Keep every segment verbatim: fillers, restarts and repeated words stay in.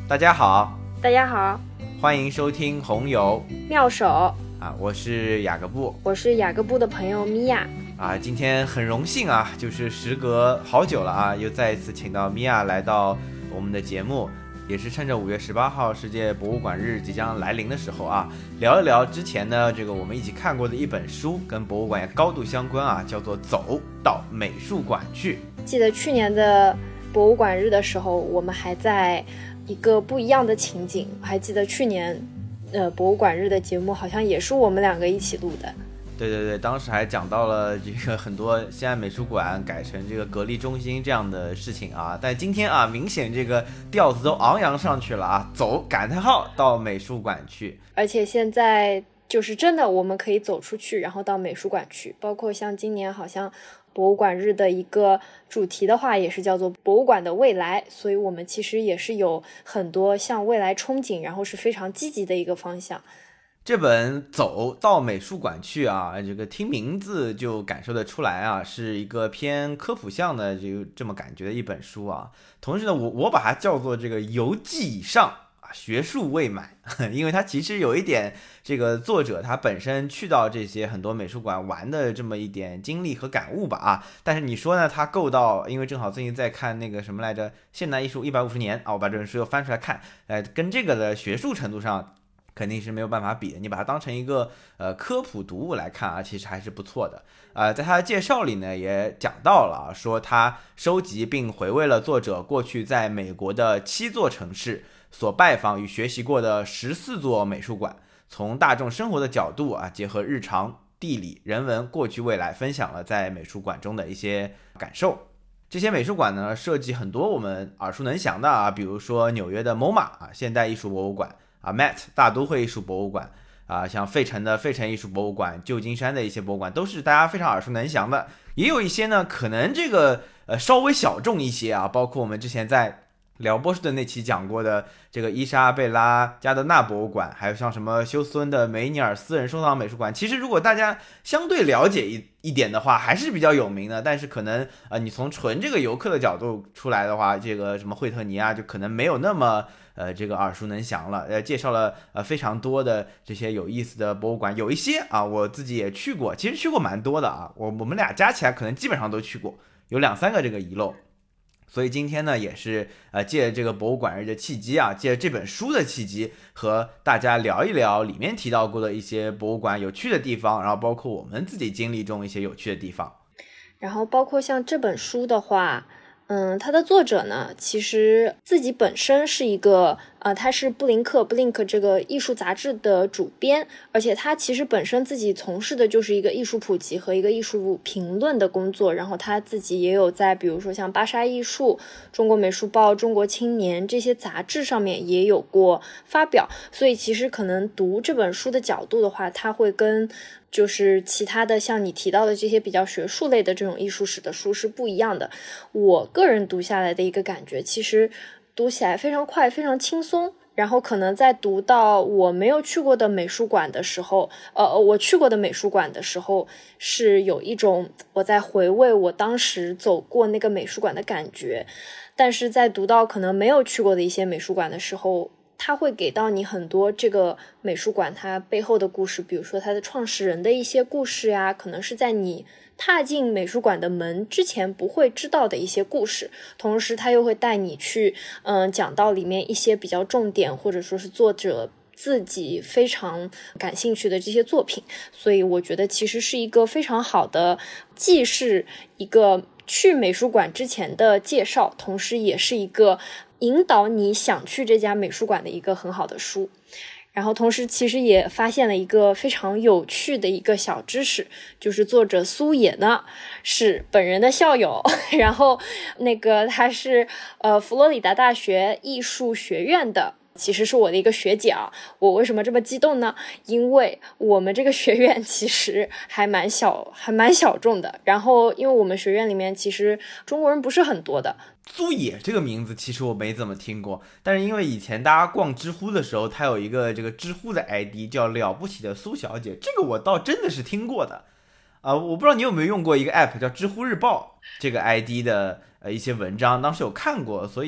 大家好， 大家好， 欢迎收听红油妙手啊，我是雅各布， 我是雅各布的朋友米娅啊，今天很荣幸啊，就是时隔好久了啊，又再一次请到米娅来到我们的节目，也是趁着五月十八号世界博物馆日即将来临的时候啊，聊一聊之前呢这个我们一起看过的一本书，跟博物馆也高度相关啊，叫做《走到美术馆去》。 记得去年的博物馆日的时候，我们还在一个不一样的情景，我还记得去年呃博物馆日的节目好像也是我们两个一起录的。 对对对，当时还讲到了这个很多西安美术馆改成这个隔离中心这样的事情啊，但今天啊，明显这个调子都昂扬上去了啊，走感叹号到美术馆去， 而且现在就是真的我们可以走出去，然后到美术馆去，包括像今年好像博物馆日的一个主题的话也是叫做博物馆的未来，所以我们其实也是有很多向未来憧憬，然后是非常积极的一个方向。 这本走到美术馆去啊，这个听名字就感受得出来啊，是一个偏科普向的这个这么感觉的一本书啊。同时呢，我我把它叫做这个游记以上啊，学术未满，因为它其实有一点这个作者他本身去到这些很多美术馆玩的这么一点经历和感悟吧啊。但是你说呢，他够到，因为正好最近在看那个什么来着，现代艺术一百五十年啊，我把这本书又翻出来看，呃，跟这个的学术程度上肯定是没有办法比的，你把它当成一个呃科普读物来看啊，其实还是不错的。呃，在他的介绍里呢，也讲到了，说他收集并回味了作者过去在美国的七座城市所拜访与学习过的十四座美术馆，从大众生活的角度啊，结合日常、地理、人文、过去、未来，分享了在美术馆中的一些感受。这些美术馆呢，设计很多我们耳熟能详的啊，比如说纽约的 MoMA 啊，现代艺术博物馆。啊 ，M E T 大都会艺术博物馆啊，像费城的费城艺术博物馆、旧金山的一些博物馆，都是大家非常耳熟能详的。也有一些呢，可能这个呃稍微小众一些啊，包括我们之前在聊波士顿那期讲过的这个伊莎贝拉加德纳博物馆，还有像什么休斯敦的梅尼尔私人收藏美术馆，其实如果大家相对了解一一点的话，还是比较有名的。但是可能呃你从纯这个游客的角度出来的话，这个什么惠特尼啊，就可能没有那么呃这个耳熟能详了。呃，介绍了呃非常多的这些有意思的博物馆，有一些啊我自己也去过，其实去过蛮多的啊，我我们俩加起来可能基本上都去过，有两三个这个遗漏。所以今天呢，也是呃借这个博物馆日的契机啊，借这本书的契机，和大家聊一聊里面提到过的一些博物馆有趣的地方，然后包括我们自己经历中一些有趣的地方。 然后包括像这本书的话，嗯，它的作者呢，其实自己本身是一个呃，他是布林克 Blink 这个艺术杂志的主编，而且他其实本身自己从事的就是一个艺术普及和一个艺术评论的工作，然后他自己也有在比如说像芭莎艺术、中国美术报、中国青年这些杂志上面也有过发表，所以其实可能读这本书的角度的话，他会跟就是其他的像你提到的这些比较学术类的这种艺术史的书是不一样的。我个人读下来的一个感觉，其实读起来非常快，非常轻松，然后可能在读到我没有去过的美术馆的时候，呃，我去过的美术馆的时候，是有一种我在回味我当时走过那个美术馆的感觉。但是在读到可能没有去过的一些美术馆的时候，它会给到你很多这个美术馆它背后的故事，比如说它的创始人的一些故事呀，可能是在你踏进美术馆的门之前不会知道的一些故事，同时它又会带你去嗯讲到里面一些比较重点，或者说是作者自己非常感兴趣的这些作品。所以我觉得其实是一个非常好的，既是一个去美术馆之前的介绍，同时也是一个引导你想去这家美术馆的一个很好的书。然后同时其实也发现了一个非常有趣的一个小知识，就是作者苏野呢是本人的校友，然后那个他是呃佛罗里达大学艺术学院的，其实是我的一个学姐啊。我为什么这么激动呢？因为我们这个学院其实还蛮小还蛮小众的，然后因为我们学院里面其实中国人不是很多的。 苏野这个名字其实我没怎么听过，但是因为以前大家逛知乎的时候，它有一个这个知乎的 I D 叫了不起的苏小姐，这个我倒真的是听过的啊、呃。我不知道你有没有用过一个 app 叫知乎日报，这个 I D 的呃一些文章，当时有看过，所以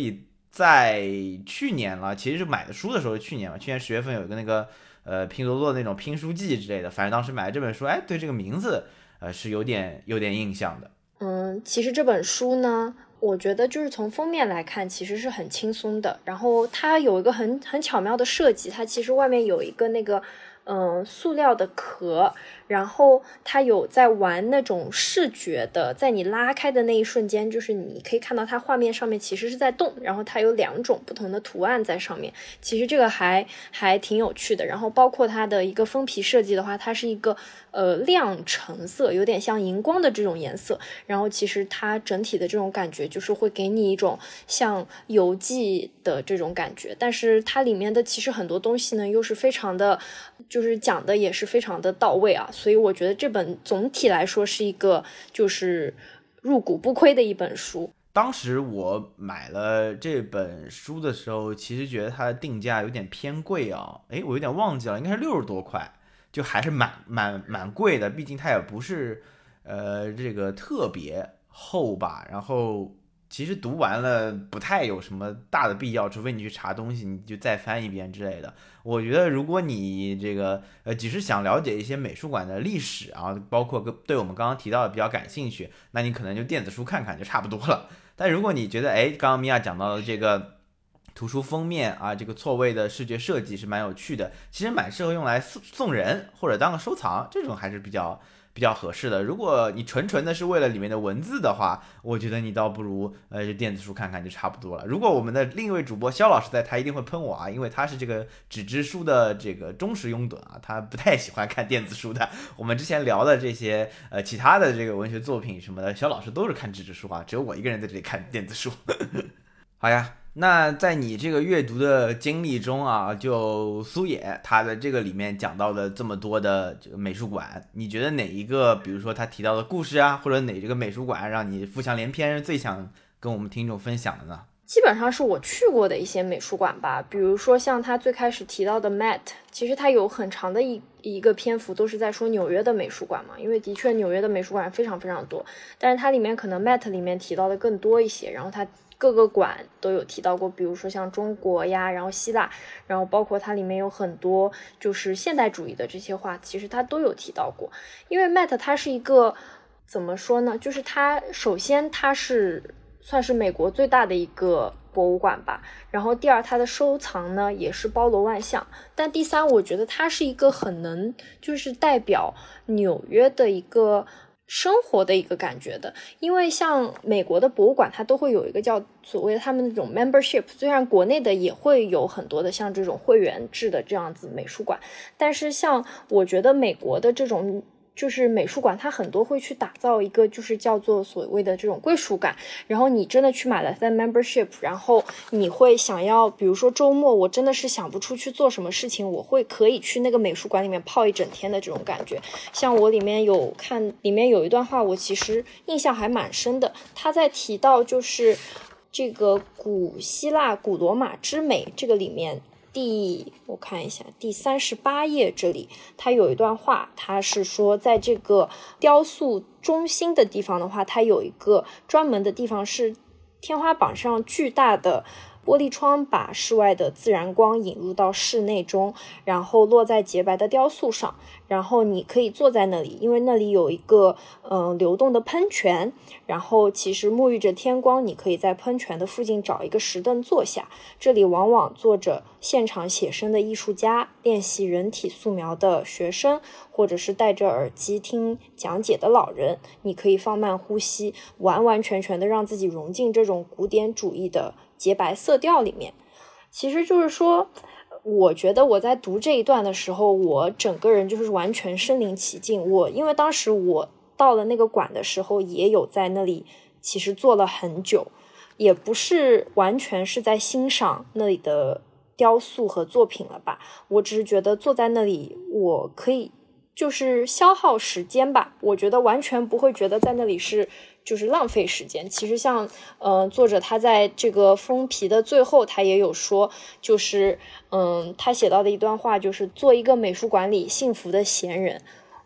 在去年了，其实是买的书的时候是去年嘛，去年十月份有一个那个呃拼多多的那种拼书记之类的，反正当时买了这本书，哎，对这个名字呃是有点有点印象的。 嗯，其实这本书呢，我觉得就是从封面来看，其实是很轻松的。然后它有一个很很巧妙的设计，它其实外面有一个那个嗯塑料的壳，然后它有在玩那种视觉的，在你拉开的那一瞬间，就是你可以看到它画面上面其实是在动，然后它有两种不同的图案在上面，其实这个还还挺有趣的。然后包括它的一个封皮设计的话，它是一个呃亮橙色，有点像荧光的这种颜色，然后其实它整体的这种感觉就是会给你一种像游记的这种感觉，但是它里面的其实很多东西呢又是非常的，就是讲的也是非常的到位啊，所以我觉得这本总体来说是一个就是入股不亏的一本书。 当时我买了这本书的时候，其实觉得它的定价有点偏贵啊，诶，我有点忘记了，应该是六十多块，就还是蛮蛮蛮贵的，毕竟它也不是呃这个特别厚吧，然后其实读完了不太有什么大的必要，除非你去查东西，你就再翻一遍之类的。我觉得如果你这个呃只是想了解一些美术馆的历史啊，包括对我们刚刚提到的比较感兴趣，那你可能就电子书看看就差不多了。但如果你觉得哎，刚刚米娅讲到的这个图书封面啊，这个错位的视觉设计是蛮有趣的，其实蛮适合用来送人或者当个收藏，这种还是比较比较合适的。如果你纯纯的是为了里面的文字的话，我觉得你倒不如呃电子书看看就差不多了。如果我们的另一位主播肖老师在，他一定会喷我啊，因为他是这个纸质书的这个忠实拥趸啊，他不太喜欢看电子书的。我们之前聊的这些呃其他的这个文学作品什么的，肖老师都是看纸质书啊，只有我一个人在这里看电子书。好呀，那在你这个阅读的经历中啊，就苏野他的这个里面讲到的这么多的这个美术馆，你觉得哪一个，比如说他提到的故事啊，或者哪这个美术馆让你浮想联翩，最想跟我们听众分享的呢？ 基本上是我去过的一些美术馆吧，比如说像他最开始提到的 Met， 其实他有很长的一一个篇幅都是在说纽约的美术馆嘛，因为的确纽约的美术馆非常非常多，但是它里面可能 Met 里面提到的更多一些，然后它各个馆都有提到过，比如说像中国呀，然后希腊，然后包括它里面有很多就是现代主义的这些画，其实它都有提到过。因为 Met 它是一个怎么说呢，就是它首先它是算是美国最大的一个博物馆吧，然后第二它的收藏呢也是包罗万象，但第三我觉得它是一个很能就是代表纽约的一个生活的一个感觉的。因为像美国的博物馆它都会有一个叫所谓的他们那种 membership， 虽然国内的也会有很多的像这种会员制的这样子美术馆，但是像我觉得美国的这种就是美术馆它很多会去打造一个就是叫做所谓的这种归属感，然后你真的去买了它的 membership， 然后你会想要比如说周末我真的是想不出去做什么事情，我会可以去那个美术馆里面泡一整天的这种感觉。像我里面有看里面有一段话我其实印象还蛮深的，他在提到就是这个古希腊古罗马之美这个里面第我看一下第三十八页这里它有一段话，它是说在这个雕塑中心的地方的话，它有一个专门的地方是天花板上巨大的玻璃窗把室外的自然光引入到室内中，然后落在洁白的雕塑上，然后你可以坐在那里，因为那里有一个嗯、呃、流动的喷泉，然后其实沐浴着天光，你可以在喷泉的附近找一个石凳坐下，这里往往坐着现场写生的艺术家，练习人体素描的学生，或者是戴着耳机听讲解的老人，你可以放慢呼吸，完完全全的让自己融进这种古典主义的洁白色调里面。其实就是说我觉得我在读这一段的时候，我整个人就是完全身临其境。我因为当时我到了那个馆的时候也有在那里其实坐了很久，也不是完全是在欣赏那里的雕塑和作品了吧，我只是觉得坐在那里我可以就是消耗时间吧，我觉得完全不会觉得在那里是就是浪费时间。其实像呃作者他在这个封皮的最后他也有说，就是嗯他写到的一段话，就是做一个美术馆里幸福的闲人。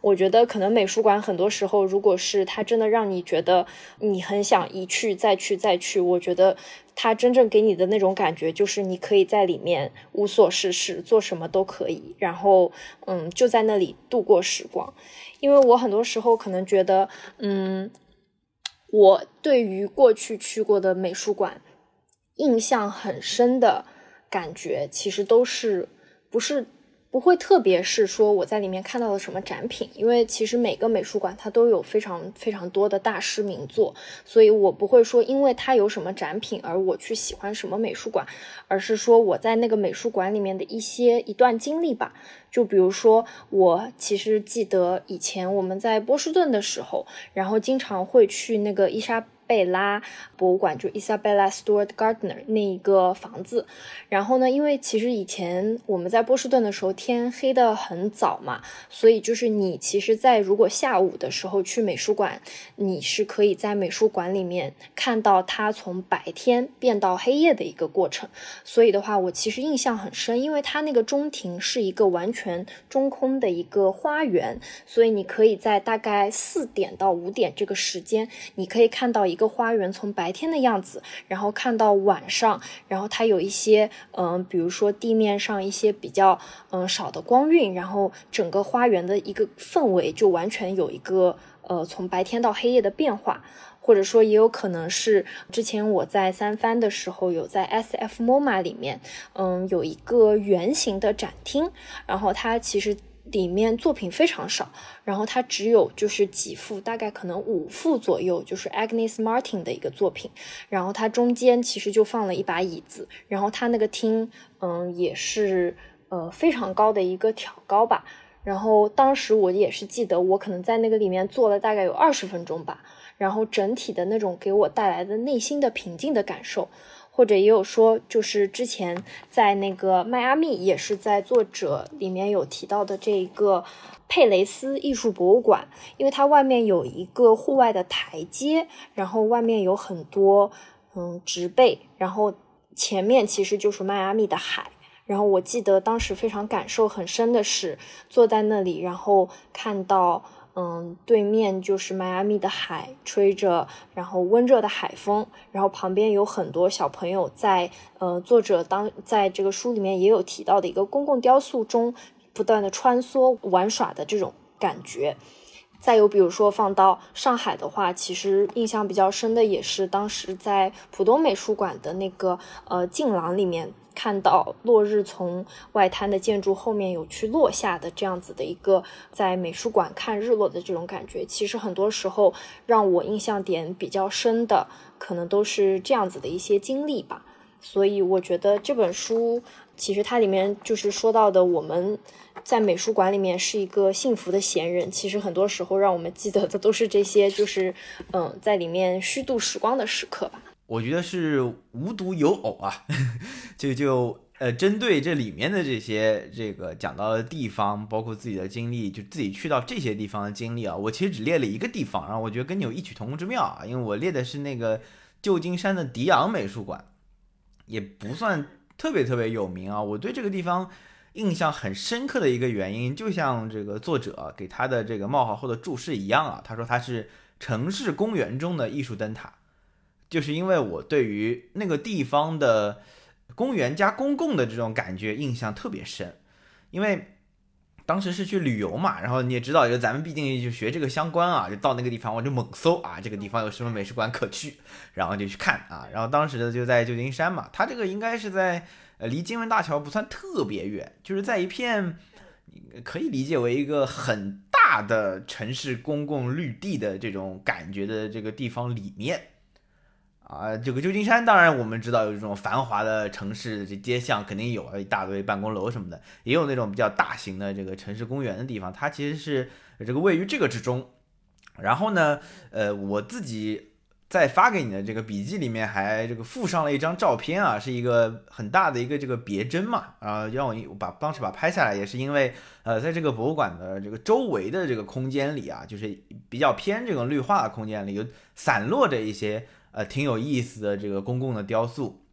我觉得可能美术馆很多时候，如果是它真的让你觉得你很想一去再去再去，我觉得它真正给你的那种感觉就是你可以在里面无所事事，做什么都可以，然后嗯就在那里度过时光。因为我很多时候可能觉得嗯我对于过去去过的美术馆印象很深的感觉，其实都是不是不会特别是说我在里面看到了什么展品，因为其实每个美术馆它都有非常非常多的大师名作，所以我不会说因为它有什么展品而我去喜欢什么美术馆，而是说我在那个美术馆里面的一些一段经历吧。就比如说我其实记得以前我们在波士顿的时候，然后经常会去那个伊莎贝拉博物馆，就 Isabella Stewart Gardner 那一个房子。然后呢，因为其实以前我们在波士顿的时候天黑的很早嘛，所以就是你其实在如果下午的时候去美术馆，你是可以在美术馆里面看到它从白天变到黑夜的一个过程。所以的话，我其实印象很深，因为它那个中庭是一个完全中空的一个花园，所以你可以在大概四点到五点这个时间，你可以看到一个花园从白天的样子，然后看到晚上，然后它有一些嗯、呃，比如说地面上一些比较嗯、呃、少的光晕，然后整个花园的一个氛围就完全有一个呃从白天到黑夜的变化。或者说也有可能是之前我在三藩的时候有在 S F MoMA 里面嗯有一个圆形的展厅，然后它其实里面作品非常少，然后它只有就是几幅，大概可能五幅左右，就是 Agnes Martin 的一个作品，然后它中间其实就放了一把椅子，然后它那个厅嗯也是呃非常高的一个挑高吧，然后当时我也是记得我可能在那个里面坐了大概有二十分钟吧，然后整体的那种给我带来的内心的平静的感受。或者也有说就是之前在那个迈阿密也是在作者里面有提到的这个佩雷斯艺术博物馆，因为它外面有一个户外的台阶，然后外面有很多嗯植被，然后前面其实就是迈阿密的海。然后我记得当时非常感受很深的是坐在那里，然后看到嗯，对面就是迈阿密的海，吹着然后温热的海风，然后旁边有很多小朋友在呃，作者当在这个书里面也有提到的一个公共雕塑中不断的穿梭玩耍的这种感觉。再有比如说放到上海的话，其实印象比较深的也是当时在浦东美术馆的那个呃镜廊里面看到落日从外滩的建筑后面有去落下的这样子的一个在美术馆看日落的这种感觉，其实很多时候让我印象点比较深的可能都是这样子的一些经历吧。所以我觉得这本书其实它里面就是说到的我们在美术馆里面是一个幸福的闲人，其实很多时候让我们记得的都是这些就是嗯，在里面虚度时光的时刻吧。 我觉得是无独有偶啊，就就呃，针对这里面的这些这个讲到的地方，包括自己的经历，就自己去到这些地方的经历啊，我其实只列了一个地方，然后我觉得跟你有异曲同工之妙啊，因为我列的是那个旧金山的迪昂美术馆，也不算特别特别有名啊。我对这个地方印象很深刻的一个原因，就像这个作者给他的这个冒号后的注释一样啊，他说他是城市公园中的艺术灯塔。就是因为我对于那个地方的公园加公共的这种感觉印象特别深，因为当时是去旅游嘛，然后你也知道，就咱们毕竟就学这个相关啊，就到那个地方我就猛搜啊，这个地方有什么美术馆可去，然后就去看啊，然后当时的就在旧金山嘛，它这个应该是在呃离金门大桥不算特别远，就是在一片可以理解为一个很大的城市公共绿地的这种感觉的这个地方里面。啊，这个旧金山当然我们知道有这种繁华的城市，这街巷肯定有一大堆办公楼什么的，也有那种比较大型的这个城市公园的地方，它其实是这个位于这个之中。然后呢，呃，我自己在发给你的这个笔记里面还这个附上了一张照片啊，是一个很大的一个这个别针嘛，啊，让我把当时把它拍下来，也是因为呃，在这个博物馆的这个周围的这个空间里啊，就是比较偏这种绿化的空间里，有散落着一些。呃，挺有意思的这个公共的雕塑，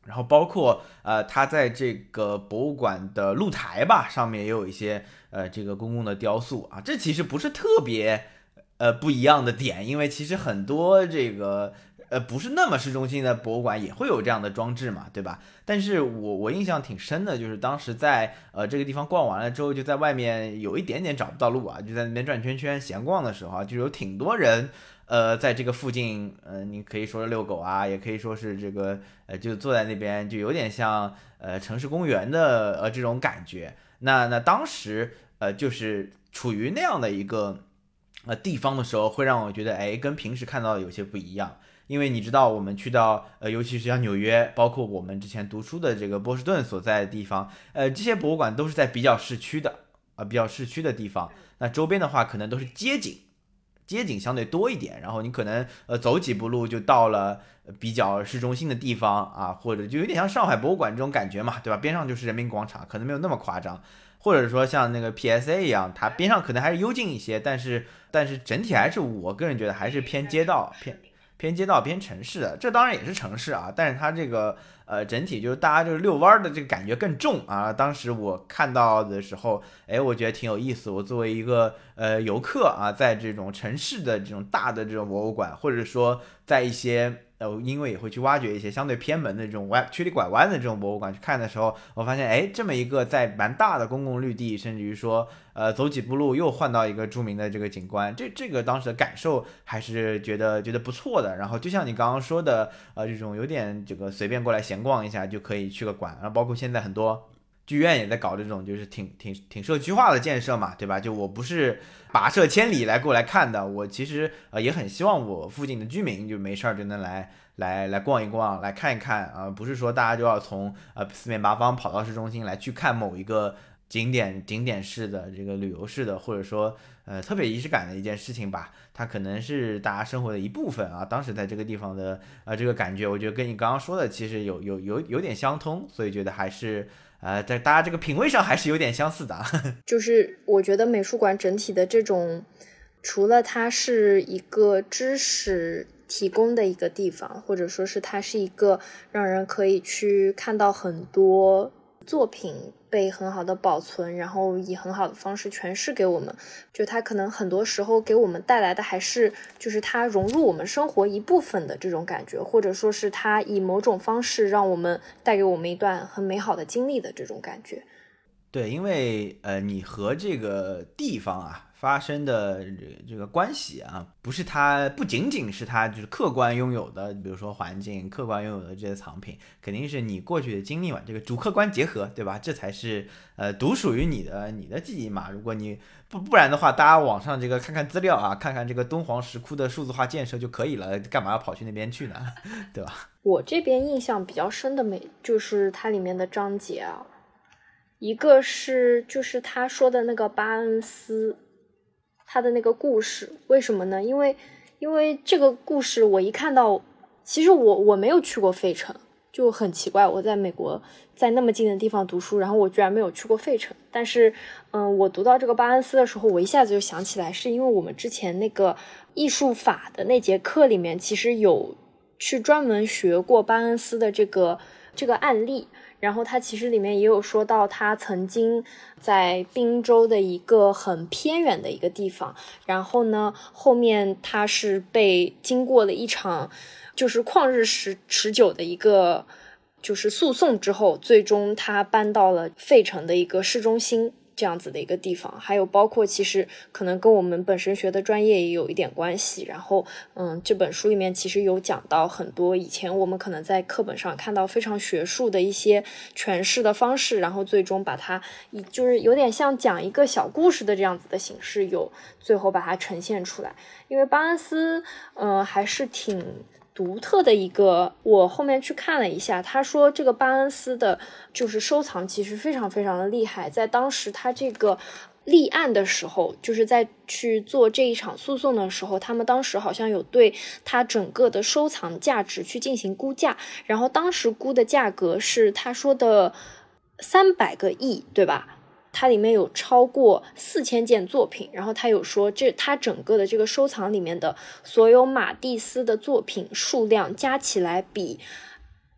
然后包括呃，它在这个博物馆的露台吧上面也有一些呃这个公共的雕塑啊，这其实不是特别呃不一样的点，因为其实很多这个呃不是那么市中心的博物馆也会有这样的装置嘛，对吧？但是我我印象挺深的，就是当时在呃这个地方逛完了之后，就在外面有一点点找不到路啊，就在那边转圈圈闲逛的时候啊，就有挺多人。呃，在这个附近，呃，你可以说是遛狗啊，也可以说是这个，呃，就坐在那边，就有点像呃城市公园的呃这种感觉。那那当时呃就是处于那样的一个呃地方的时候，会让我觉得，哎，跟平时看到的有些不一样。因为你知道，我们去到呃，尤其是像纽约，包括我们之前读书的这个波士顿所在的地方，呃，这些博物馆都是在比较市区的啊、呃，比较市区的地方。那周边的话，可能都是街景。街景相对多一点，然后你可能呃走几步路就到了比较市中心的地方啊，或者就有点像上海博物馆这种感觉嘛，对吧？边上就是人民广场，可能没有那么夸张，或者说像那个 P S A 一样，它边上可能还是幽静一些，但是但是整体还是我个人觉得还是偏街道偏。偏街道偏城市的，这当然也是城市啊，但是它这个呃整体就是大家就是遛弯的这个感觉更重啊。当时我看到的时候，哎，我觉得挺有意思。我作为一个呃游客啊，在这种城市的这种大的这种博物馆，或者说在一些呃，因为也会去挖掘一些相对偏门的这种歪曲里拐弯的这种博物馆去看的时候，我发现哎，这么一个在蛮大的公共绿地，甚至于说呃走几步路又换到一个著名的这个景观，这这个当时的感受还是觉得觉得不错的。然后就像你刚刚说的，呃，这种有点这个随便过来闲逛一下就可以去个馆，然后包括现在很多。剧院也在搞这种，就是挺挺挺社区化的建设嘛，对吧？就我不是跋涉千里来过来看的，我其实呃也很希望我附近的居民就没事儿就能来来来逛一逛，来看一看啊、呃，不是说大家就要从呃四面八方跑到市中心来去看某一个景点景点式的这个旅游式的，或者说呃特别仪式感的一件事情吧，它可能是大家生活的一部分啊。当时在这个地方的呃这个感觉，我觉得跟你刚刚说的其实有有有有点相通，所以觉得还是。呃，在大家这个品味上还是有点相似的。 就是我觉得美术馆整体的这种，除了它是一个知识提供的一个地方，或者说是它是一个让人可以去看到很多作品被很好的保存，然后以很好的方式诠释给我们，就它可能很多时候给我们带来的还是就是它融入我们生活一部分的这种感觉，或者说是它以某种方式让我们带给我们一段很美好的经历的这种感觉。 对，因为呃，你和这个地方啊发生的这个关系啊，不是它不仅仅是它就是客观拥有的，比如说环境，客观拥有的这些藏品，肯定是你过去的经历嘛，这个主客观结合，对吧？这才是呃独属于你的你的记忆嘛。如果你不不然的话，大家网上这个看看资料啊，看看这个敦煌石窟的数字化建设就可以了，干嘛要跑去那边去呢？对吧？ 我这边印象比较深的美就是它里面的章节啊。一个是就是他说的那个巴恩斯，他的那个故事，为什么呢？因为因为这个故事我一看到，其实我我没有去过费城，就很奇怪，我在美国在那么近的地方读书，然后我居然没有去过费城。但是嗯，我读到这个巴恩斯的时候，我一下子就想起来，是因为我们之前那个艺术法的那节课里面，其实有去专门学过巴恩斯的这个这个案例。然后他其实里面也有说到，他曾经在宾州的一个很偏远的一个地方，然后呢，后面他是被经过了一场就是旷日持持久的一个就是诉讼之后，最终他搬到了费城的一个市中心这样子的一个地方，还有包括其实可能跟我们本身学的专业也有一点关系。然后嗯，这本书里面其实有讲到很多以前我们可能在课本上看到非常学术的一些诠释的方式，然后最终把它以就是有点像讲一个小故事的这样子的形式，有最后把它呈现出来。因为巴恩斯嗯、呃、还是挺独特的一个，我后面去看了一下，他说这个巴恩斯的就是收藏其实非常非常的厉害，在当时他这个立案的时候，就是在去做这一场诉讼的时候，他们当时好像有对他整个的收藏价值去进行估价，然后当时估的价格是他说的三百个亿，对吧？它里面有超过四千件作品，然后他有说这他整个的这个收藏里面的所有马蒂斯的作品数量加起来比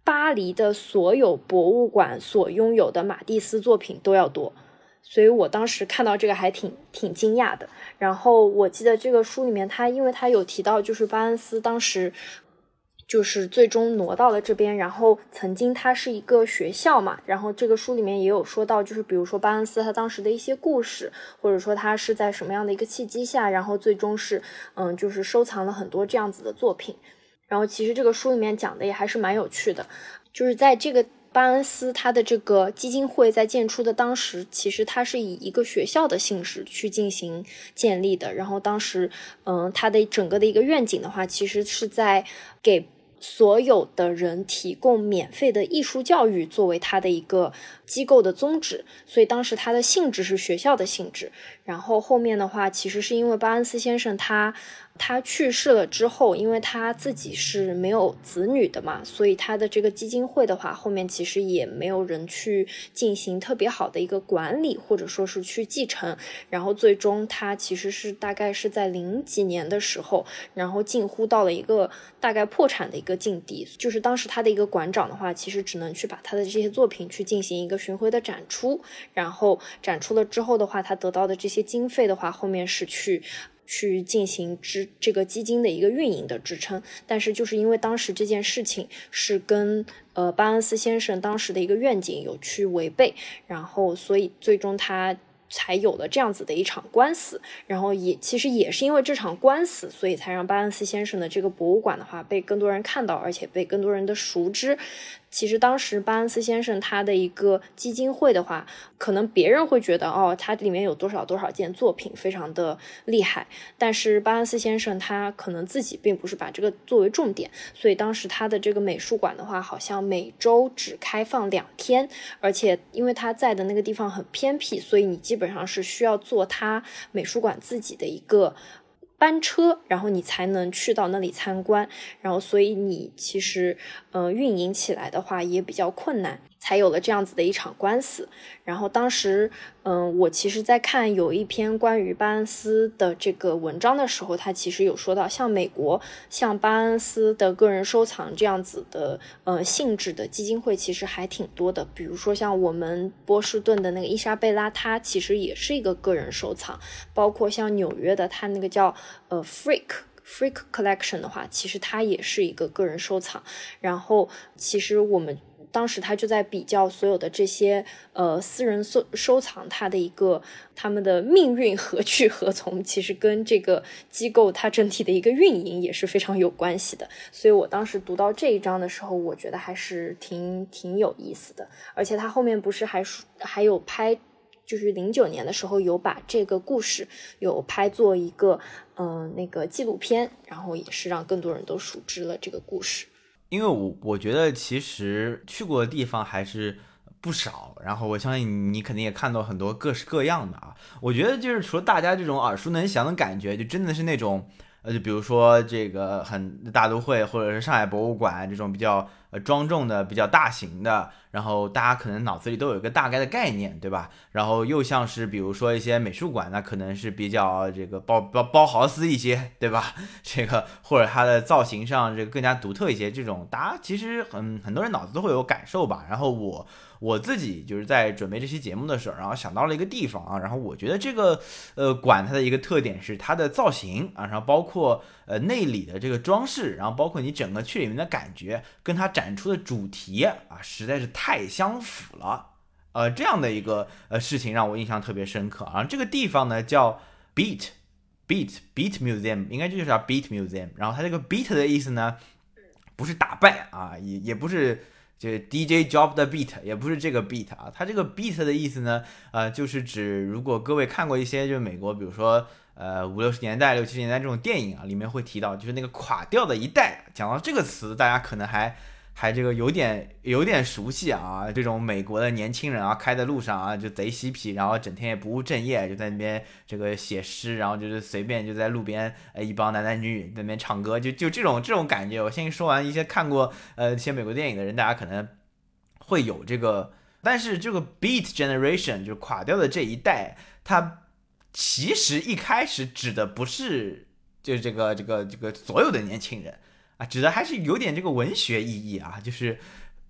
巴黎的所有博物馆所拥有的马蒂斯作品都要多。所以我当时看到这个还挺挺惊讶的。然后我记得这个书里面他因为他有提到就是巴恩斯当时就是最终挪到了这边，然后曾经它是一个学校嘛，然后这个书里面也有说到就是比如说巴恩斯他当时的一些故事，或者说他是在什么样的一个契机下，然后最终是嗯就是收藏了很多这样子的作品。然后其实这个书里面讲的也还是蛮有趣的，就是在这个巴恩斯他的这个基金会在建出的当时，其实它是以一个学校的性质去进行建立的。然后当时嗯，它的整个的一个愿景的话，其实是在给所有的人提供免费的艺术教育作为它的一个机构的宗旨，所以当时它的性质是学校的性质。然后后面的话其实是因为巴恩斯先生他他去世了之后，因为他自己是没有子女的嘛，所以他的这个基金会的话后面其实也没有人去进行特别好的一个管理，或者说是去继承。然后最终他其实是大概是在零几年的时候，然后近乎到了一个大概破产的一个境地，就是当时他的一个馆长的话其实只能去把他的这些作品去进行一个巡回的展出，然后展出了之后的话他得到的这些经费的话后面是去去进行支这个基金的一个运营的支撑。但是就是因为当时这件事情是跟呃巴恩斯先生当时的一个愿景有去违背，然后所以最终他才有了这样子的一场官司。然后也其实也是因为这场官司，所以才让巴恩斯先生的这个博物馆的话被更多人看到，而且被更多人的熟知。其实当时巴恩斯先生他的一个基金会的话，可能别人会觉得哦，他里面有多少多少件作品非常的厉害，但是巴恩斯先生他可能自己并不是把这个作为重点，所以当时他的这个美术馆的话好像每周只开放两天，而且因为他在的那个地方很偏僻，所以你基本上是需要坐他美术馆自己的一个班车，然后你才能去到那里参观，然后所以你其实呃运营起来的话也比较困难，才有了这样子的一场官司。然后当时嗯、呃，我其实在看有一篇关于巴恩斯的这个文章的时候，他其实有说到像美国像巴恩斯的个人收藏这样子的呃性质的基金会其实还挺多的，比如说像我们波士顿的那个伊莎贝拉，它其实也是一个个人收藏，包括像纽约的它那个叫呃 Freak Freak Collection 的话，其实它也是一个个人收藏。然后其实我们当时他就在比较所有的这些呃私人收收藏它的一个他们的命运何去何从，其实跟这个机构它整体的一个运营也是非常有关系的。所以我当时读到这一章的时候，我觉得还是挺挺有意思的。而且他后面不是还还有拍，就是零九年的时候有把这个故事有拍做一个嗯、呃、那个纪录片，然后也是让更多人都熟知了这个故事。 因为我我觉得其实去过的地方还是不少，然后我相信你肯定也看到很多各式各样的啊。我觉得就是除了大家这种耳熟能详的感觉，就真的是那种呃，就比如说这个很大都会或者是上海博物馆这种比较呃庄重的、比较大型的，然后大家可能脑子里都有一个大概的概念，对吧？然后又像是比如说一些美术馆，那可能是比较这个包包包豪斯一些，对吧？这个或者它的造型上这个更加独特一些，这种大家其实很很多人脑子都会有感受吧。然后我我自己就是在准备这期节目的时候，然后想到了一个地方啊，然后我觉得这个呃馆它的一个特点是它的造型啊，然后包括呃内里的这个装饰，然后包括你整个去里面的感觉，跟它展出的主题啊，实在是太相符了。呃，这样的一个呃事情让我印象特别深刻啊。这个地方呢叫 Beat Beat Beat Museum， 应该就叫 Beat Museum。然后它这个 Beat 的意思呢，不是打败啊，也也不是这 D J Job 的 beat， 也不是这个 beat 啊。它这个 beat 的意思呢，呃，就是指如果各位看过一些就是美国，比如说呃五六十年代、六七十年代这种电影啊，里面会提到就是那个垮掉的一代。讲到这个词，大家可能还。还这个有点有点熟悉啊，这种美国的年轻人啊，开在路上啊就贼嬉皮，然后整天也不务正业，就在那边这个写诗，然后就是随便就在路边，呃，一帮男男女女在那边唱歌，就就这种这种感觉。我先说完，一些看过呃一些美国电影的人，大家可能会有这个，但是这个 Beat Generation 就垮掉的这一代，它其实一开始指的不是就这个这个这个所有的年轻人。啊，指的还是有点这个文学意义啊，就是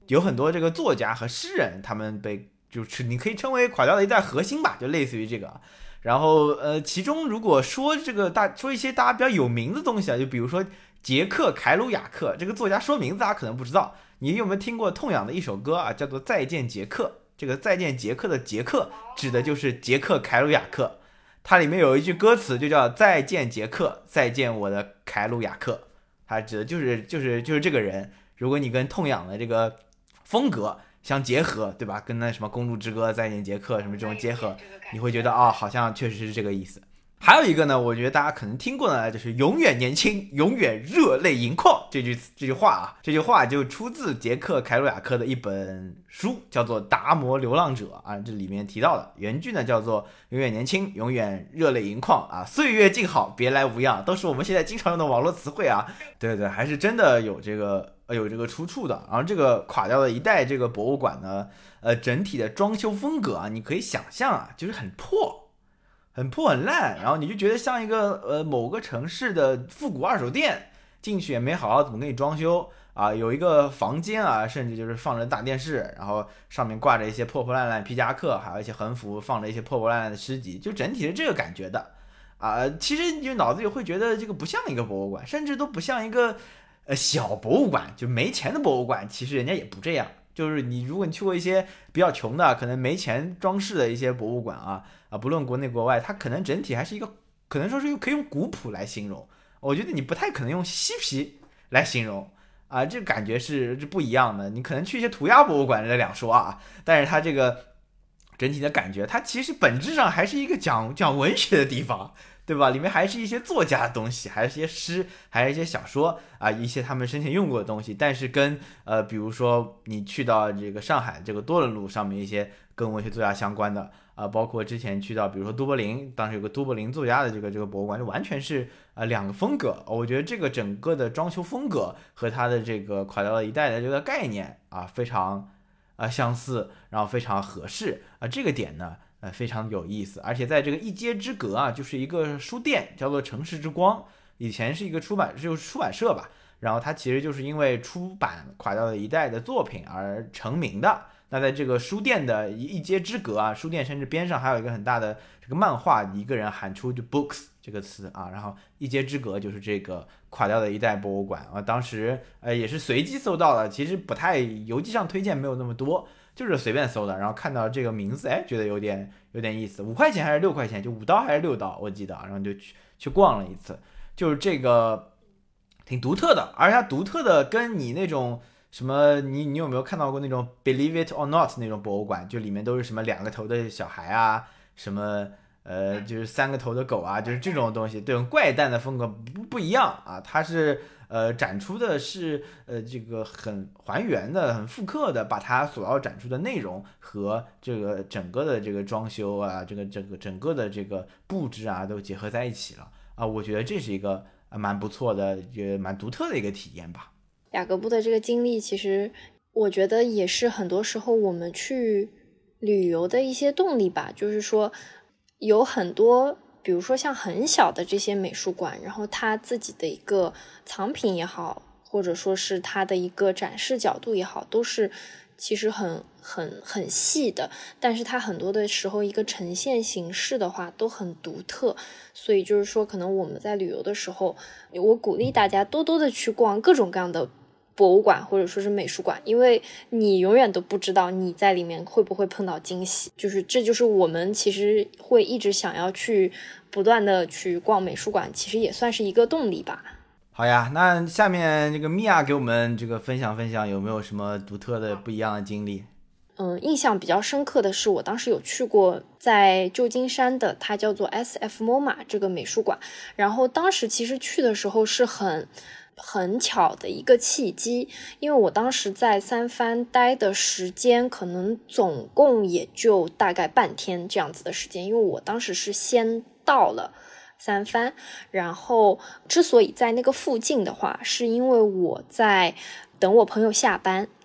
有很多这个作家和诗人，他们被就是你可以称为垮掉的一代核心吧，就类似于这个。然后呃，其中如果说这个大说一些大家比较有名的东西啊，就比如说杰克凯鲁亚克这个作家，说名字大家可能不知道，你有没有听过痛仰的一首歌啊，叫做《再见杰克》？这个再见杰克的杰克指的就是杰克凯鲁亚克，它里面有一句歌词就叫再见杰克，再见我的凯鲁亚克，它指的就是就是就是这个人。如果你跟痛仰的这个风格相结合，对吧？跟那什么公路之歌、再见杰克什么这种结合，你会觉得啊、哦，好像确实是这个意思。还有一个呢，我觉得大家可能听过的，就是永远年轻，永远热泪盈眶这句这句话啊，这句话就出自杰克凯鲁亚克的一本书，叫做《达摩流浪者》啊，这里面提到的原句呢叫做永远年轻，永远热泪盈眶啊，岁月静好，别来无恙，都是我们现在经常用的网络词汇啊。对对，还是真的有这个有这个出处的。然后这个垮掉的一代这个博物馆呢，呃，整体的装修风格啊，你可以想象啊，就是很破。很破很烂，然后你就觉得像一个呃某个城市的复古二手店，进去也没好好怎么给你装修啊，有一个房间啊，甚至就是放着大电视，然后上面挂着一些破破烂烂皮夹克，还有一些横幅，放着一些破破烂烂的诗集，就整体是这个感觉的啊。其实你就脑子里会觉得这个不像一个博物馆，甚至都不像一个呃小博物馆，就没钱的博物馆，其实人家也不这样。就是你，如果你去过一些比较穷的，可能没钱装饰的一些博物馆啊啊，不论国内国外，它可能整体还是一个，可能说是可以用古朴来形容。我觉得你不太可能用嬉皮来形容啊，这个感觉是是不一样的。你可能去一些涂鸦博物馆这两说啊，但是它这个整体的感觉，它其实本质上还是一个讲讲文学的地方。对吧？里面还是一些作家的东西，还是一些诗，还是一些小说啊，一些他们生前用过的东西。但是跟呃，比如说你去到这个上海这个多伦路上面一些跟文学作家相关的啊，包括之前去到比如说都柏林，当时有个都柏林作家的这个这个博物馆，就完全是啊两个风格。我觉得这个整个的装修风格和它的这个垮掉的一代的这个概念啊，非常啊相似，然后非常合适啊，这个点呢。呃，非常有意思，而且在这个一街之隔啊，就是一个书店，叫做城市之光，以前是一个出版，就是出版社吧，然后它其实就是因为出版垮掉的一代的作品而成名的。那在这个书店的一街之隔啊，书店甚至边上还有一个很大的这个漫画，一个人喊出就 books 这个词啊，然后一街之隔就是这个垮掉的一代博物馆啊，当时呃也是随机搜到的，其实不太邮寄上推荐没有那么多。就是随便搜的，然后看到这个名字，哎，觉得有点有点意思，五块钱还是六块钱，就五刀还是六刀，我记得，然后就去去逛了一次，就是这个挺独特的，而且它独特的跟你那种什么，你你有没有看到过那种 Believe It or Not 那种博物馆，就里面都是什么两个头的小孩啊，什么呃就是三个头的狗啊，就是这种东西，这种怪诞的风格不不一样啊，它是。呃，展出的是呃这个很还原的、很复刻的，把它所要展出的内容和这个整个的这个装修啊，这个整个整个的这个布置啊，都结合在一起了啊。我觉得这是一个蛮不错的、也蛮独特的一个体验吧。 雅各布的这个经历，其实我觉得也是很多时候我们去旅游的一些动力吧，就是说有很多。比如说像很小的这些美术馆，然后它自己的一个藏品也好，或者说是它的一个展示角度也好，都是其实很很很细的，但是它很多的时候一个呈现形式的话都很独特，所以就是说可能我们在旅游的时候，我鼓励大家多多的去逛各种各样的博物馆或者说是美术馆，因为你永远都不知道你在里面会不会碰到惊喜，就是这就是我们其实会一直想要去不断的去逛美术馆，其实也算是一个动力吧。 好呀，那下面这个米娅给我们这个分享分享有没有什么独特的不一样的经历？ 嗯，印象比较深刻的是我当时有去过在旧金山的它叫做 S F MoMA 这个美术馆，然后当时其实去的时候是很很巧的一个契机，因为我当时在三藩待的时间可能总共也就大概半天这样子的时间，因为我当时是先到了三藩，然后之所以在那个附近的话，是因为我在等我朋友下班，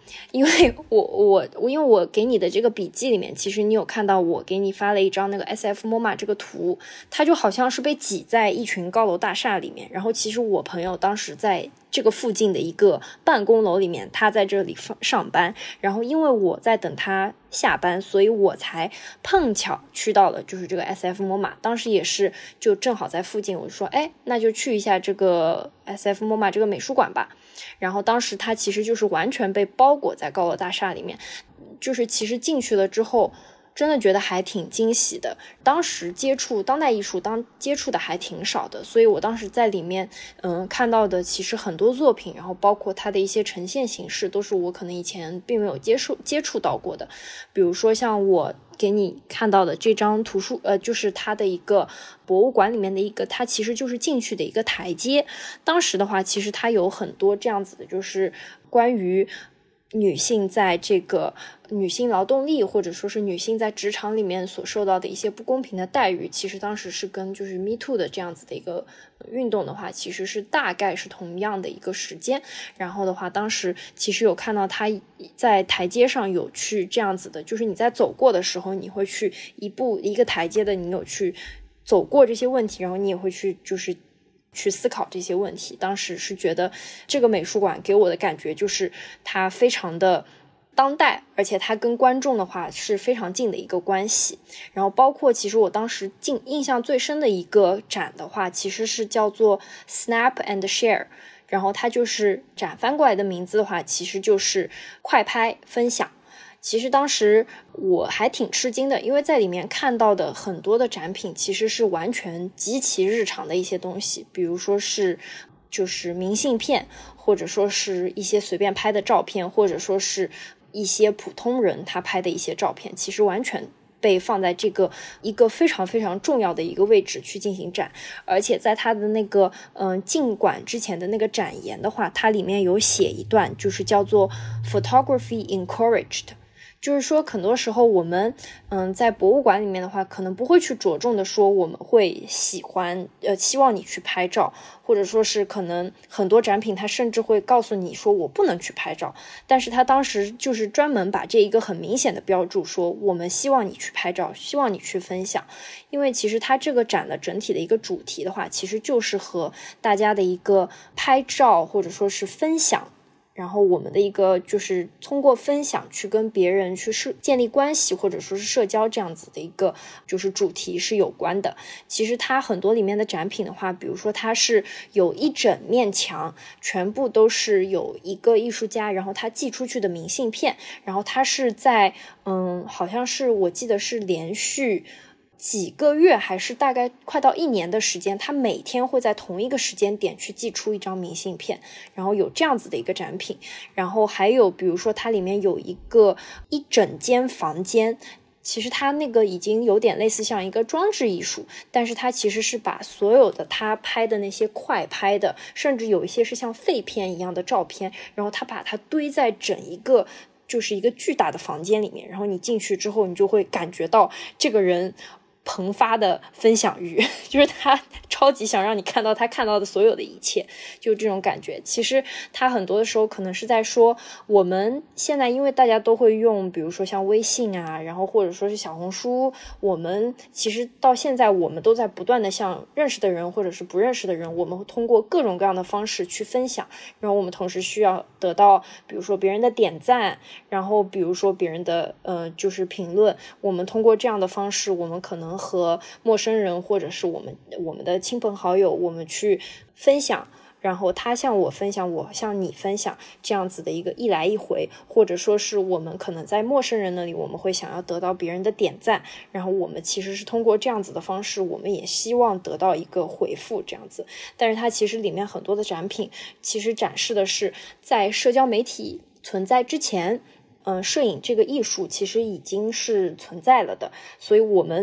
因为我我我因为我给你的这个笔记里面，其实你有看到我给你发了一张那个 S F MoMA 这个图，它就好像是被挤在一群高楼大厦里面，然后其实我朋友当时在这个附近的一个办公楼里面，他在这里上班，然后因为我在等他下班，所以我才碰巧去到了就是这个 S F MoMA， 当时也是就正好在附近，我就说哎，那就去一下这个 S F MoMA 这个美术馆吧。然后当时它其实就是完全被包裹在高楼大厦里面，就是其实进去了之后真的觉得还挺惊喜的。当时接触当代艺术当接触的还挺少的，所以我当时在里面嗯看到的其实很多作品，然后包括它的一些呈现形式都是我可能以前并没有接触接触到过的。比如说像我给你看到的这张图书呃，就是它的一个博物馆里面的一个，它其实就是进去的一个台阶。当时的话其实它有很多这样子的，就是关于女性在这个女性劳动力或者说是女性在职场里面所受到的一些不公平的待遇，其实当时是跟就是 Me Too 的这样子的一个运动的话其实是大概是同样的一个时间。然后的话当时其实有看到他在台阶上有去这样子的，就是你在走过的时候你会去一步一个台阶的，你有去走过这些问题，然后你也会去就是去思考这些问题。当时是觉得这个美术馆给我的感觉就是它非常的当代，而且它跟观众的话是非常近的一个关系。然后包括其实我当时印印象最深的一个展的话其实是叫做 Snap and Share， 然后它就是展翻过来的名字的话其实就是快拍分享。其实当时我还挺吃惊的，因为在里面看到的很多的展品其实是完全极其日常的一些东西，比如说是就是明信片，或者说是一些随便拍的照片，或者说是一些普通人他拍的一些照片，其实完全被放在这个一个非常非常重要的一个位置去进行展。而且在它的那个嗯、呃、进馆之前的那个展言的话，它里面有写一段就是叫做 Photography Encouraged，就是说很多时候我们嗯在博物馆里面的话可能不会去着重的说我们会喜欢呃希望你去拍照，或者说是可能很多展品它甚至会告诉你说我不能去拍照，但是他当时就是专门把这一个很明显的标注说我们希望你去拍照，希望你去分享。因为其实它这个展的整体的一个主题的话其实就是和大家的一个拍照或者说是分享，然后我们的一个就是通过分享去跟别人去社建立关系或者说是社交这样子的一个就是主题是有关的。其实它很多里面的展品的话，比如说它是有一整面墙全部都是有一个艺术家然后他寄出去的明信片，然后他是在嗯好像是我记得是连续几个月还是大概快到一年的时间，他每天会在同一个时间点去寄出一张明信片，然后有这样子的一个展品。然后还有比如说它里面有一个一整间房间，其实它那个已经有点类似像一个装置艺术，但是它其实是把所有的他拍的那些快拍的，甚至有一些是像废片一样的照片，然后他把它堆在整一个就是一个巨大的房间里面，然后你进去之后你就会感觉到这个人膨发的分享欲，就是他超级想让你看到他看到的所有的一切，就这种感觉。其实他很多的时候可能是在说我们现在因为大家都会用比如说像微信啊，然后或者说是小红书，我们其实到现在我们都在不断的向认识的人或者是不认识的人，我们通过各种各样的方式去分享，然后我们同时需要得到比如说别人的点赞，然后比如说别人的呃就是评论，我们通过这样的方式我们可能和陌生人或者是我们我们的亲朋好友我们去分享，然后他向我分享我向你分享，这样子的一个一来一回，或者说是我们可能在陌生人那里我们会想要得到别人的点赞，然后我们其实是通过这样子的方式我们也希望得到一个回复这样子。但是它其实里面很多的展品其实展示的是在社交媒体存在之前嗯，摄影这个艺术其实已经是存在了的，所以我们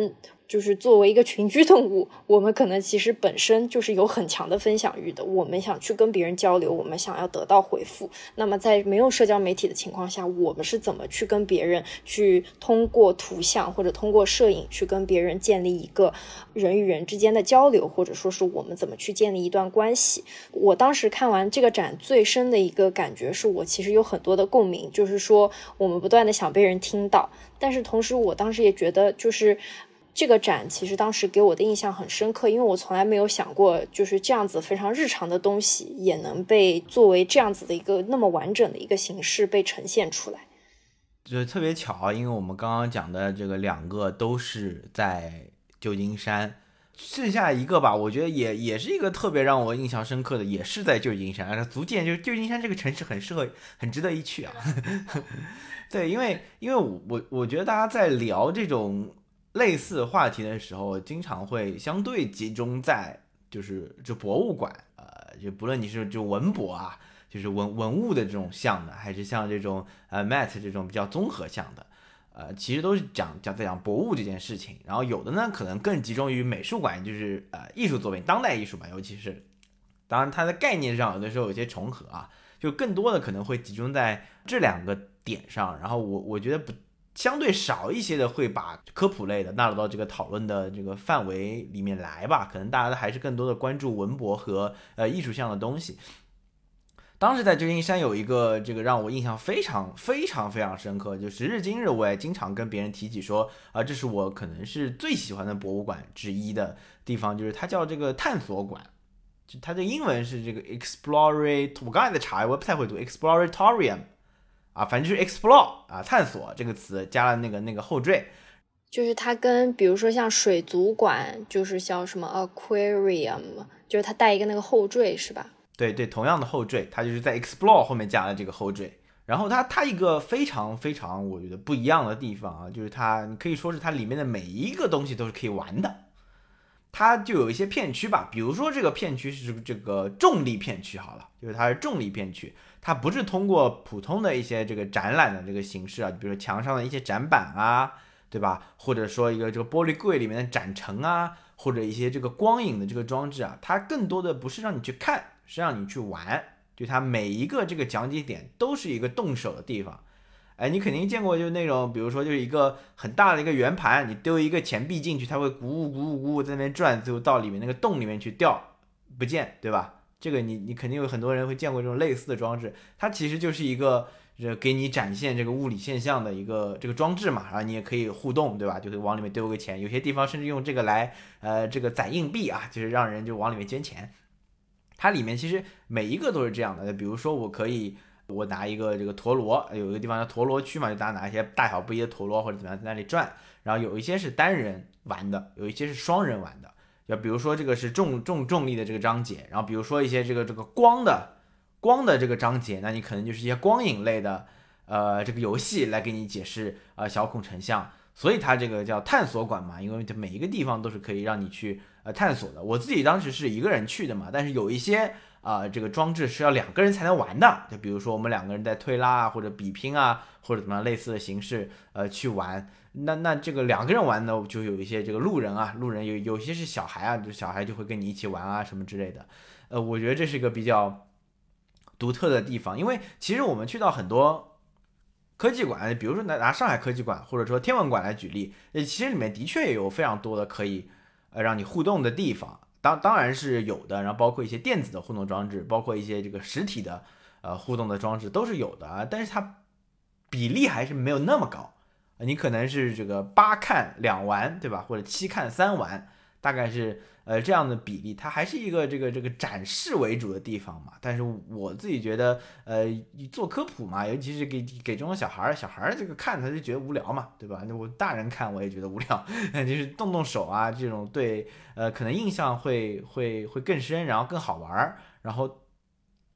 就是作为一个群居动物，我们可能其实本身就是有很强的分享欲的，我们想去跟别人交流，我们想要得到回复。那么在没有社交媒体的情况下，我们是怎么去跟别人去通过图像或者通过摄影去跟别人建立一个人与人之间的交流，或者说是我们怎么去建立一段关系。我当时看完这个展最深的一个感觉是，我其实有很多的共鸣，就是说我们不断的想被人听到，但是同时我当时也觉得就是这个展其实当时给我的印象很深刻，因为我从来没有想过就是这样子非常日常的东西也能被作为这样子的一个那么完整的一个形式被呈现出来。 就特别巧，因为我们刚刚讲的这个两个都是在旧金山，剩下一个吧，我觉得也也是一个特别让我印象深刻的，也是在旧金山，足见就是旧金山这个城市很适合，很值得一去啊。对，因为因为我我觉得大家在聊这种类似话题的时候，经常会相对集中在就是就博物馆，呃，就不论你是就文博啊，就是文文物的这种项的，还是像这种呃 Met 这种比较综合项的，呃，其实都是讲讲在讲博物这件事情。然后有的呢，可能更集中于美术馆，就是呃艺术作品、当代艺术吧，尤其是，当然它的概念上有的时候有些重合啊，就更多的可能会集中在这两个点上。然后我我觉得不。相对少一些的会把科普类的纳入到这个讨论的这个范围里面来吧，可能大家还是更多的关注文博和呃艺术项的东西。当时在旧金山有一个这个让我印象非常非常非常深刻，就时至今日我也经常跟别人提起说啊、呃，这是我可能是最喜欢的博物馆之一的地方，就是它叫这个探索馆，就它的英文是这个 Exploratory， 我刚才在查，我也不太会读 Exploratorium。啊，反正就是 explore 啊，探索这个词加了那个那个后缀， 就是它跟比如说像水族馆，就是叫什么 aquarium， 就是它带一个那个后缀是吧？ 对对，同样的后缀，它就是在 explore 后面加了这个后缀。然后它它一个非常非常我觉得不一样的地方啊，就是它可以说是它里面的每一个东西都是可以玩的。它就有一些片区吧，比如说这个片区是这个重力片区好了，就是它是重力片区。它不是通过普通的一些这个展览的这个形式啊，比如说墙上的一些展板啊，对吧？或者说一个这个玻璃柜里面的展陈啊，或者一些这个光影的这个装置啊，它更多的不是让你去看，是让你去玩。就它每一个这个讲解点都是一个动手的地方。哎，你肯定见过，就是那种，比如说就是一个很大的一个圆盘，你丢一个钱币进去，它会鼓鼓鼓鼓在那边转，最后到里面那个洞里面去掉，不见，对吧？这个你你肯定有很多人会见过这种类似的装置，它其实就是一个给你展现这个物理现象的一个这个装置嘛，然后你也可以互动，对吧？就可以往里面丢个钱，有些地方甚至用这个来呃这个攒硬币啊，就是让人就往里面捐钱。它里面其实每一个都是这样的，比如说我可以我拿一个这个陀螺，有一个地方叫陀螺区嘛，就大家拿一些大小不一的陀螺或者怎么样在那里转，然后有一些是单人玩的，有一些是双人玩的。要比如说这个是重重重力的这个章节，然后比如说一些这个这个光的光的这个章节，那你可能就是一些光影类的呃这个游戏来给你解释呃小孔成像，所以它这个叫探索馆嘛，因为每一个地方都是可以让你去呃探索的。我自己当时是一个人去的嘛，但是有一些啊、呃、这个装置是要两个人才能玩的，就比如说我们两个人在推拉啊或者比拼啊或者怎么样类似的形式呃去玩。那那这个两个人玩呢，就有一些这个路人啊，路人有有些是小孩啊，就小孩就会跟你一起玩啊什么之类的。呃，我觉得这是一个比较独特的地方，因为其实我们去到很多科技馆，比如说拿拿上海科技馆或者说天文馆来举例，其实里面的确也有非常多的可以呃让你互动的地方，当当然是有的，然后包括一些电子的互动装置，包括一些这个实体的呃互动的装置都是有的啊，但是它比例还是没有那么高。你可能是这个八看两玩，对吧？或者七看三玩，大概是呃这样的比例。它还是一个这个这个展示为主的地方嘛。但是我自己觉得，呃，做科普嘛，尤其是给给这种小孩儿，小孩儿这个看他就觉得无聊嘛，对吧？那我大人看我也觉得无聊，就是动动手啊这种对，呃，可能印象会会会更深，然后更好玩，然后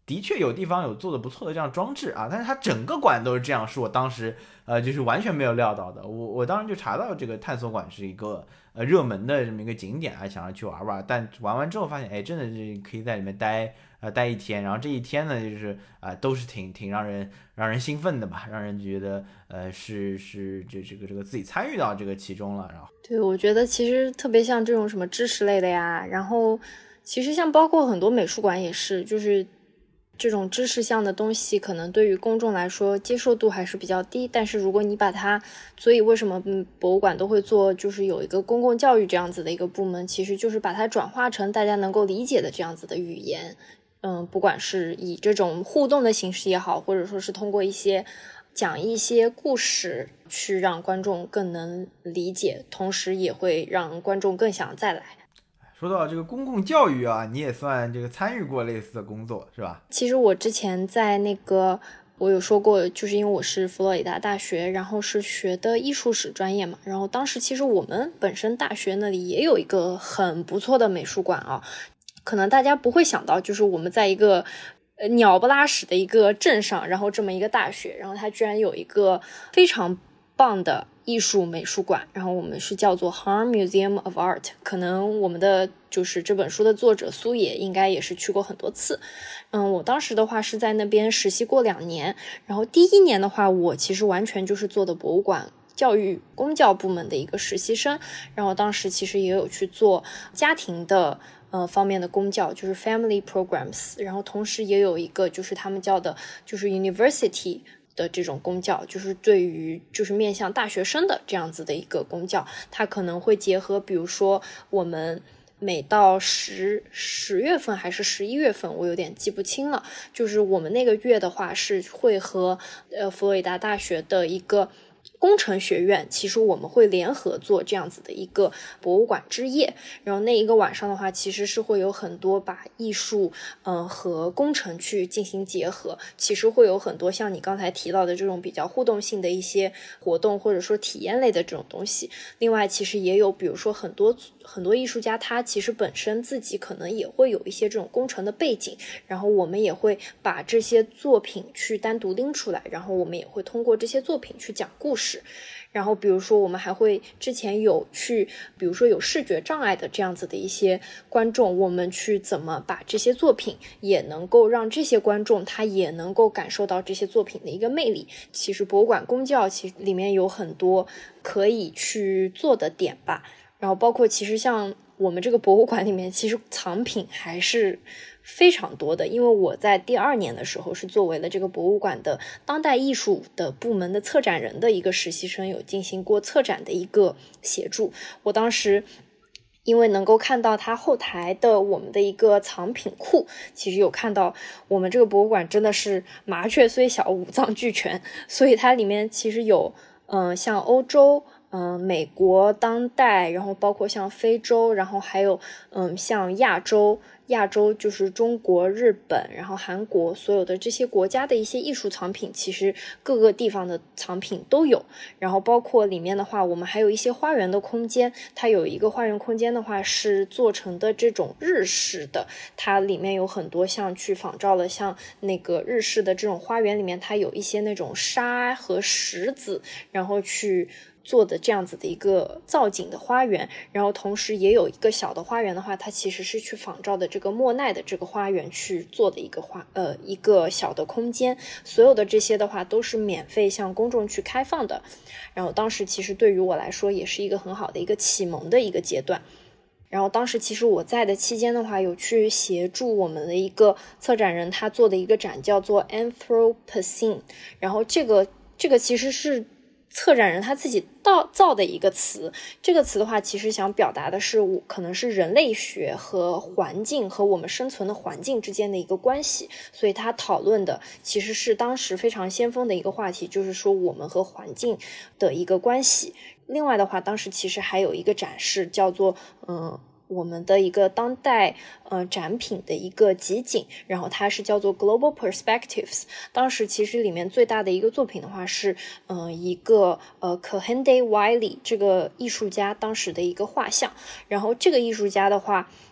的确有地方有做的不错的这样装置啊，但是它整个馆都是这样，是我当时呃就是完全没有料到的。我我当时就查到这个探索馆是一个呃热门的这么一个景点，还想要去玩玩，但玩完之后发现，哎，真的是可以在里面待呃待一天，然后这一天呢就是啊、呃、都是挺挺让人让人兴奋的吧，让人觉得呃是是这这个这个自己参与到这个其中了，然后对，我觉得其实特别像这种什么知识类的呀，然后其实像包括很多美术馆也是，就是这种知识项的东西可能对于公众来说接受度还是比较低，但是如果你把它，所以为什么博物馆都会做就是有一个公共教育这样子的一个部门，其实就是把它转化成大家能够理解的这样子的语言。嗯，不管是以这种互动的形式也好，或者说是通过一些讲一些故事去让观众更能理解，同时也会让观众更想再来。 说到这个公共教育啊，你也算这个参与过类似的工作是吧？ 其实我之前在那个我有说过，就是因为我是佛罗里达大学，然后是学的艺术史专业嘛，然后当时其实我们本身大学那里也有一个很不错的美术馆啊，可能大家不会想到，就是我们在一个呃鸟不拉屎的一个镇上，然后这么一个大学，然后它居然有一个非常棒的艺术美术馆，然后我们是叫做 Harm Museum of Art， 可能我们的就是这本书的作者苏野应该也是去过很多次。嗯，我当时的话是在那边实习过两年，然后第一年的话我其实完全就是做的博物馆教育公教部门的一个实习生，然后当时其实也有去做家庭的呃方面的公教，就是 family programs， 然后同时也有一个就是他们叫的就是 university的这种公教，就是对于就是面向大学生的这样子的一个公教，它可能会结合比如说我们每到十十月份还是十一月份，我有点记不清了，就是我们那个月的话是会和呃佛罗里达大学的一个工程学院，其实我们会联合做这样子的一个博物馆之夜，然后那一个晚上的话其实是会有很多把艺术嗯、呃、和工程去进行结合，其实会有很多像你刚才提到的这种比较互动性的一些活动或者说体验类的这种东西。另外其实也有比如说很多很多艺术家他其实本身自己可能也会有一些这种工程的背景，然后我们也会把这些作品去单独拎出来，然后我们也会通过这些作品去讲故事。然后比如说我们还会之前有去比如说有视觉障碍的这样子的一些观众，我们去怎么把这些作品也能够让这些观众他也能够感受到这些作品的一个魅力。其实博物馆公教其实里面有很多可以去做的点吧，然后包括其实像我们这个博物馆里面其实藏品还是非常多的，因为我在第二年的时候是作为了这个博物馆的当代艺术的部门的策展人的一个实习生，有进行过策展的一个协助。我当时因为能够看到它后台的我们的一个藏品库，其实有看到我们这个博物馆真的是麻雀虽小五脏俱全，所以它里面其实有嗯、呃，像欧洲嗯、呃，美国当代，然后包括像非洲，然后还有嗯，像亚洲亚洲就是中国、日本，然后韩国，所有的这些国家的一些艺术藏品，其实各个地方的藏品都有。然后包括里面的话，我们还有一些花园的空间，它有一个花园空间的话是做成的这种日式的，它里面有很多像去仿照了像那个日式的这种花园里面，它有一些那种沙和石子，然后去做的这样子的一个造景的花园，然后同时也有一个小的花园的话，它其实是去仿照的这个莫奈的这个花园去做的一个花呃一个小的空间，所有的这些的话都是免费向公众去开放的。然后当时其实对于我来说也是一个很好的一个启蒙的一个阶段。然后当时其实我在的期间的话，有去协助我们的一个策展人他做的一个展叫做 Anthropocene， 然后这个这个其实是策展人他自己造造的一个词，这个词的话其实想表达的是可能是人类学和环境和我们生存的环境之间的一个关系，所以他讨论的其实是当时非常先锋的一个话题，就是说我们和环境的一个关系。另外的话当时其实还有一个展示叫做嗯我们的一个当代呃展品的一个集锦，然后它是叫做 Global Perspectives。当时其实里面最大的一个作品的话是嗯、呃、一个呃 Kehinde Wiley 这个艺术家当时的一个画像，然后这个艺术家的话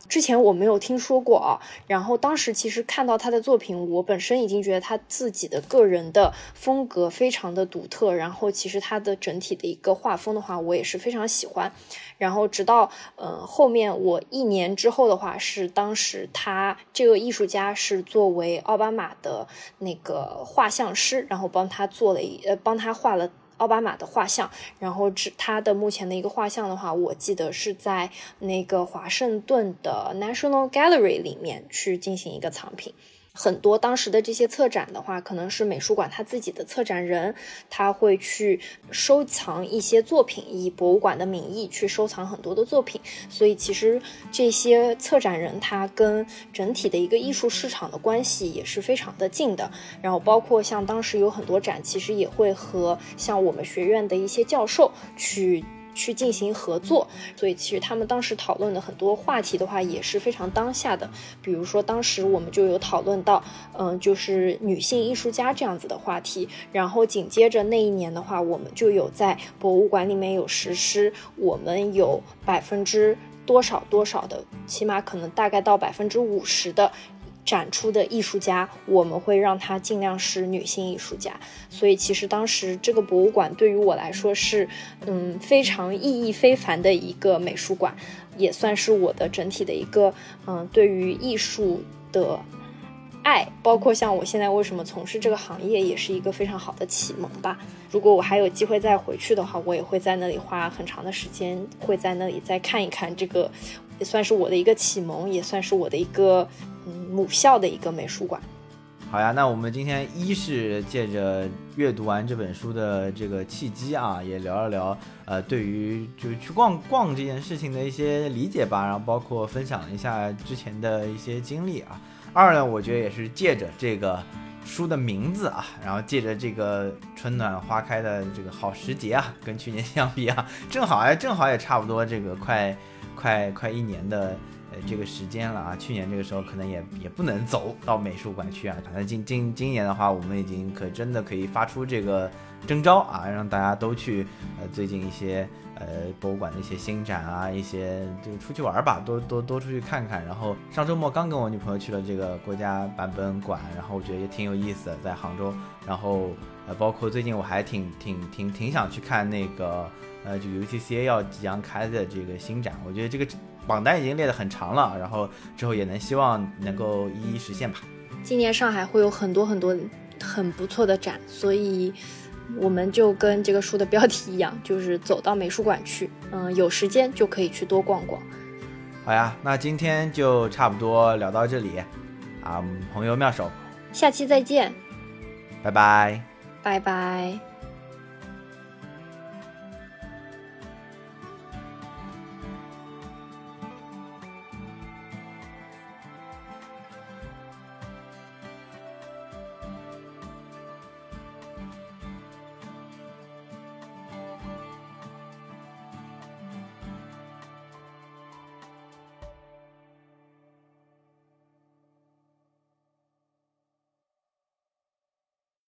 之前我没有听说过啊。然后当时其实看到他的作品，我本身已经觉得他自己的个人的风格非常的独特，然后其实他的整体的一个画风的话我也是非常喜欢。然后直到呃后面我一年之后的话，是当时他这个艺术家是作为奥巴马的那个画像师，然后帮他做了一呃帮他画了奥巴马的画像。然后他的目前的一个画像的话，我记得是在那个华盛顿的 National Gallery 里面去进行一个藏品。很多当时的这些策展的话，可能是美术馆他自己的策展人，他会去收藏一些作品，以博物馆的名义去收藏很多的作品。所以其实这些策展人他跟整体的一个艺术市场的关系也是非常的近的。然后包括像当时有很多展，其实也会和像我们学院的一些教授去去进行合作，所以其实他们当时讨论的很多话题的话也是非常当下的。比如说当时我们就有讨论到嗯、呃，就是女性艺术家这样子的话题。然后紧接着那一年的话，我们就有在博物馆里面有实施，我们有百分之多少多少的，起码可能大概到百分之五十的展出的艺术家，我们会让它尽量是女性艺术家。所以其实当时这个博物馆对于我来说是嗯非常意义非凡的一个美术馆，也算是我的整体的一个嗯对于艺术的爱，包括像我现在为什么从事这个行业，也是一个非常好的启蒙吧。如果我还有机会再回去的话，我也会在那里花很长的时间，会在那里再看一看这个，也算是我的一个启蒙，也算是我的一个嗯母校的一个美术馆。 好呀，那我们今天一是借着阅读完这本书的这个契机啊，也聊一聊呃对于就去逛逛这件事情的一些理解吧，然后包括分享一下之前的一些经历啊。二呢，我觉得也是借着这个书的名字啊，然后借着这个春暖花开的这个好时节啊，跟去年相比啊，正好哎，正好也差不多这个快快快一年的呃这个时间了啊。去年这个时候可能也也不能走到美术馆去啊，反正今今今年的话，我们已经可真的可以发出这个征召啊，让大家都去呃最近一些呃博物馆的一些新展啊，一些就出去玩吧，多多多出去看看。然后上周末刚跟我女朋友去了这个国家版本馆，然后我觉得也挺有意思的，在杭州。然后呃包括最近我还挺挺挺挺想去看那个呃就 U C C A 要即将开的这个新展，我觉得这个榜单已经列得很长了，然后之后也能希望能够一一实现吧。 今年上海会有很多很多很不错的展，所以我们就跟这个书的标题一样，就是走到美术馆去，嗯，有时间就可以去多逛逛。 好呀，那今天就差不多聊到这里啊，朋友妙手， 下期再见， 拜拜， 拜拜。